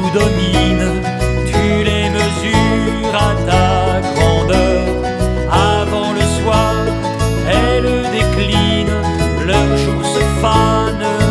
nous domine, tu les mesures à ta grandeur. Avant le soir, elles déclinent, leurs jours se fanent